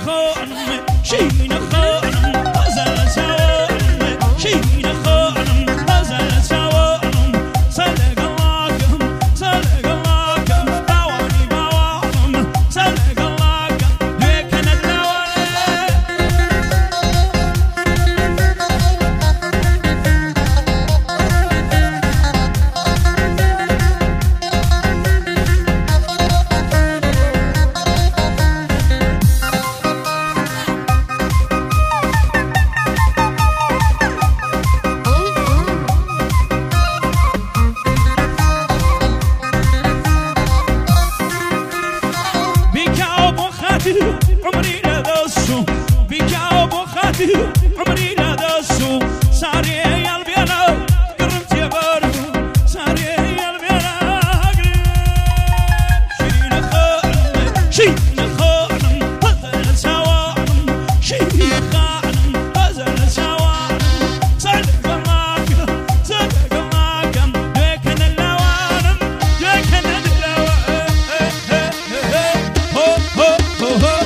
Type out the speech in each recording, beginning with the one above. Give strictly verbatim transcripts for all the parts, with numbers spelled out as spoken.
خانم شیرین خانم غزل سوانم شیرین خانم غزل سوانم سلگ اللهکم سلگ اللهکم باوانی باوانم سلگ اللهکم لیکن اللوانه عمري لا دسو بك ابو خاتي عمري لا دسو ساري يا البينا قربت يا بارو ساري يا البينا شيرين خانم شيرين خانم غزل سوانم شيرين خانم غزل سوانم صدق الله صدق الله كم لكن اللوانم لكن اللوانم هو هو هو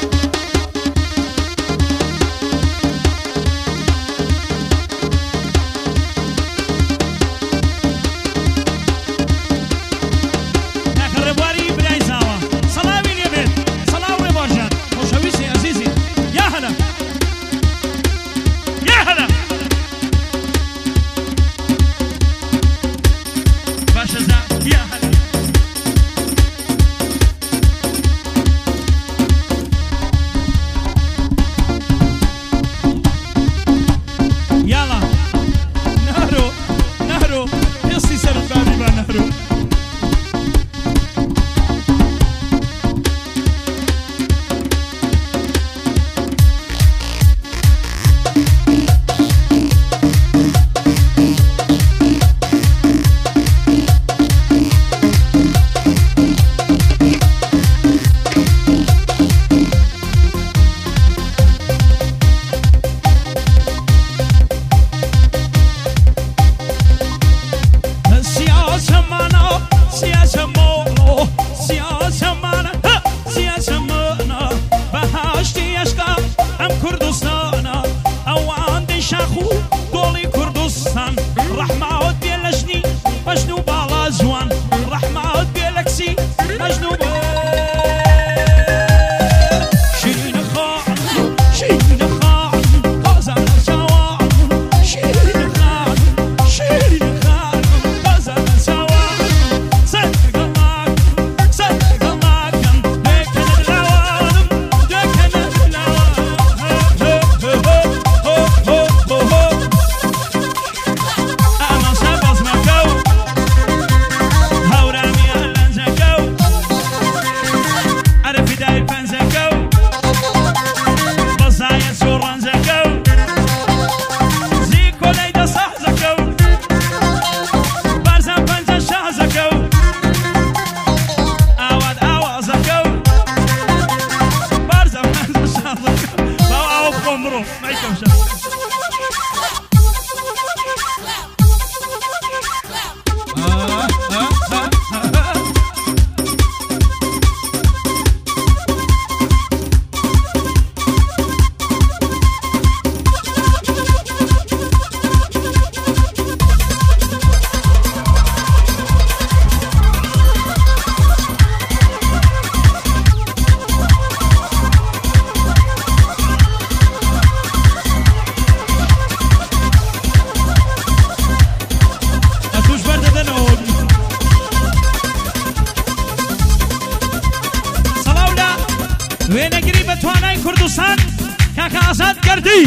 وێنەگری بە توانای کوردستان کاکە ئازاد گەردی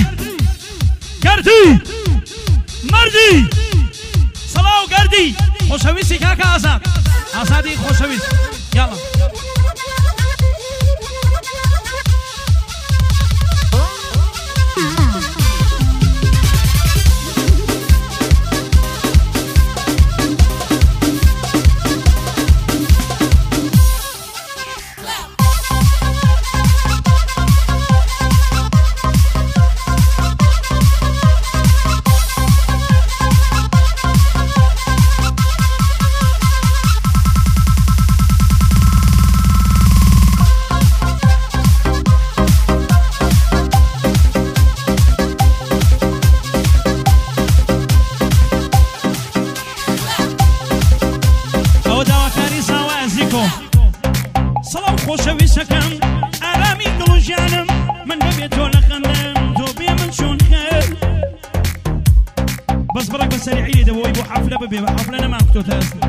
گەردی مەردی سەڵاو گەردی خۆشەویستی کاکە ئازاد ئازادی خۆشەویست یاڵا بۆی بۆ حەفلە ببێ بە حەفلە نەمان کتۆ تا ئێستا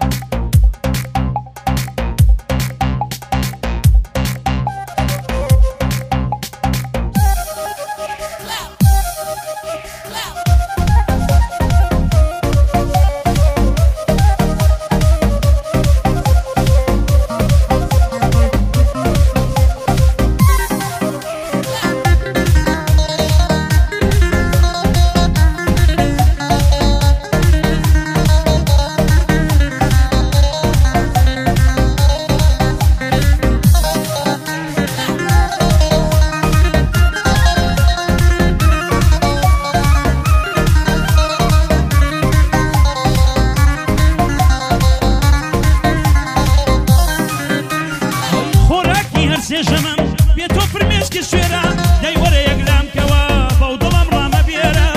سێژەمەم بێ تۆ فرمێشکی سوێرە دەی وەرە یەکلام کەوە بەو دڵم ڕامە بێرە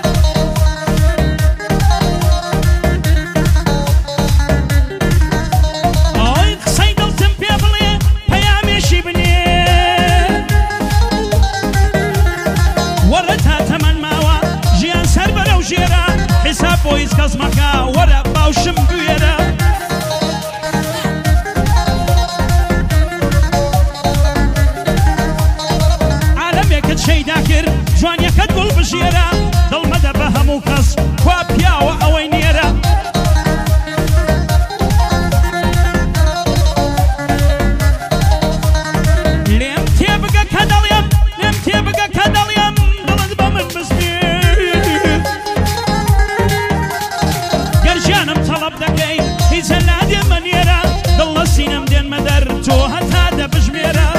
ئەوی قسەی دڵتم پێ بڵێ پەیامێشی بنێ وەرە تا تەمەن ماوە ژیان سەر بەرەو ژێرە حیساب بۆ هیچ کەس مەکە وەرە باوشم بوێرە شەیدا کرد جوانیەکەت گوڵ بژێرە دڵمەدە بە هەموو کەس خوا پیاوە ئەوەی نێرە لێم تێبگە کە دەڵێم لێم تێبگە کە دەڵێم دڵت بە من بزبێت گەرژیانم تەڵەب دەکەی هیچە نادێمە نێرە دڵ لە سینەم دێنمە دەر تۆ هەتا دەبژمێرە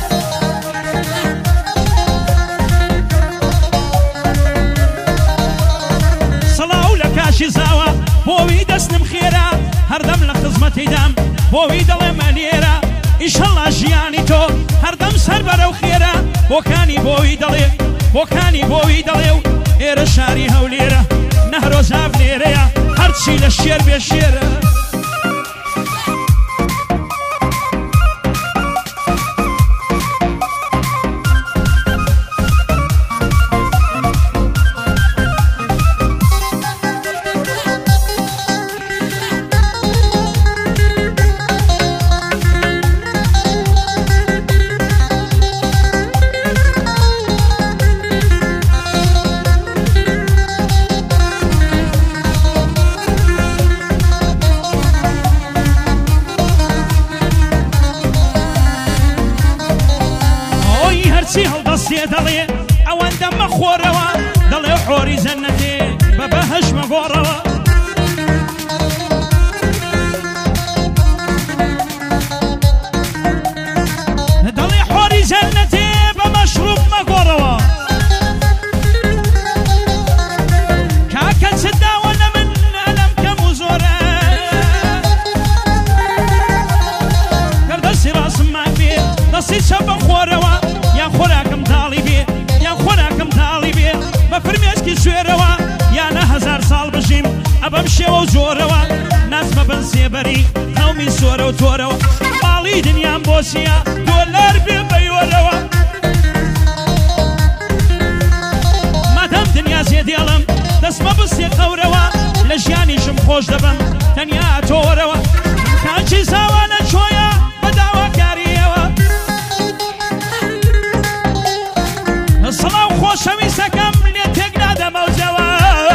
زاوە بۆوی دەستم خێرا هەردەم لە خزمەتی دام بۆوی دەڵێ مەلێرە ئیشەڵا ژیانی تۆ هەردەم سەر بەرەو خێرا بۆکانی بۆوی دەڵێ بۆکانی بۆوی دەڵێ و ئێرە شاری هەولێرە نەهرۆزاف لێرەیە هەرچی لە شێر بێ شێرە هەرچی هەڵدەستێ دەڵێ ئەوەندە مەخۆرەوە دەڵێ حۆری جەننەتێ بە بەهەش مەگۆڕەوە دەڵێ حۆری جەننەتێ بە مەشروب مەگۆڕەوە کاکە چت داوە لە من ئەلەم کەم و زۆرە کەردەستی ڕاستممان بێ دەستی چەپ بەخۆرەوە یان خۆراکم تاڵی بێ یان خۆراکم تاڵی بێ بە فرمێشکی سوێرەوە یانە هەزار ساڵ بژیم ئەبەم شێوە و زۆرەوە ناسمە بن سێبەری هەومی سۆرە و تۆرەوە باڵی دنیام بۆ چیە دۆلار بێ بەیۆرەوە مادەم دنیا زێدێڵم دەستمە بستێ قەورەوە لە ژیانیشم خۆش دەبم تەنیا تۆرەوە کاچی زاوانە چۆیە بە داواکاریەوە سڵاو خۆشەویستەکەم لێ تێک نادەمەوجەوە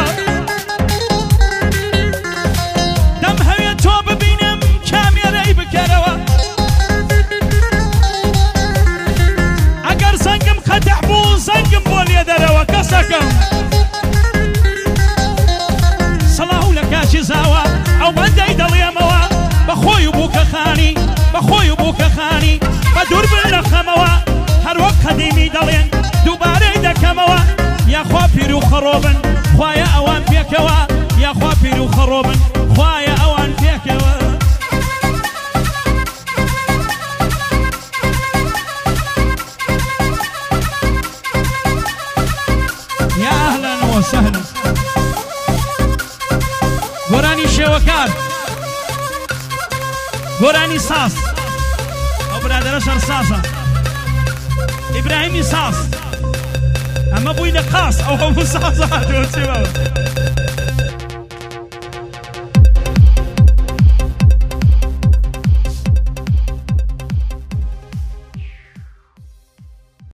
دەم هەوێت تۆ ببینم کامێرەی بکەرەوە ئەگەر زەنگم قەتەع بوو زەنگم بۆ لێ دەرەوە کەسەکەم سڵاو لە کاچی زاوە ئەو بەندەی دەڵێمەوە بەخۆی و بووکەخانی بەخۆی و بووکەخانی بە دوور بن لە خەمەوە هەروەک قەدیمی دەڵێن دووبارەی دەکەمەوە یاخوا پیر و خەڕۆبن خوایە ئەوان پێکەوە یاخوا پیر و خەڕۆبن خوایە ئەوان پێکەوە یا ئەهلەن وەسەهلەن گۆرانی شێوەکار گۆرانی ساس ئەو برادەرە شەر ساسە ئیبراهیمی ساس ئەمە بووی لە قاس ئەو هەموو ساز هاتووە چێ بابە